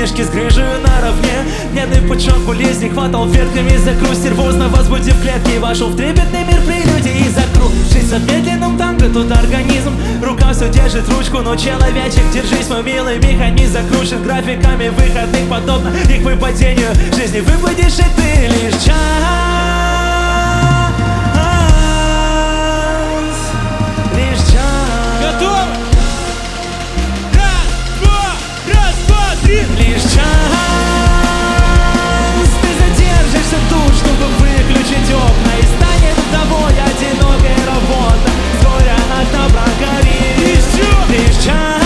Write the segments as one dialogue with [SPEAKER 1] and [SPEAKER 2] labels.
[SPEAKER 1] мальчишки с грыжей наравне. Медный пучок болезни хватал ветками за грусть, нервозно возбудив клетки, и вошел в трепетный мир прелюдий и закружился в медленном танго тут организм. Рука все держит ручку, но человечек, держись, мой милый, механизм закручен графиками выходных, подобно их выпадению жизни. Выпадешь и ты лишь час. Лишь час ты задержишься тут, чтобы выключить окна, и станет тобой одинокой работа. Вскоре одна прогорит. Лишь час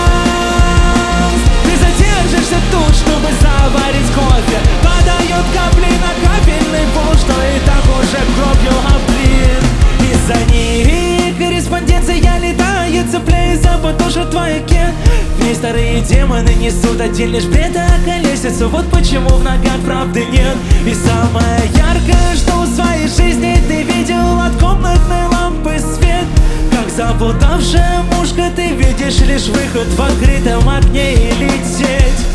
[SPEAKER 1] ты задержишься тут, чтобы заварить кофе. Падают капли на капельный пол, что и так уже кровью облит. Из-за них корреспонденция летает, цепляясь за подошву твояке. Весь старые демоны несут один лишь бред, а колесицу. Вот почему в ногах правды нет. И самое яркое, что в своей жизни ты видел от комнатной лампы свет. Как заплутавшая мушка, ты видишь лишь выход в открытом окне и лететь.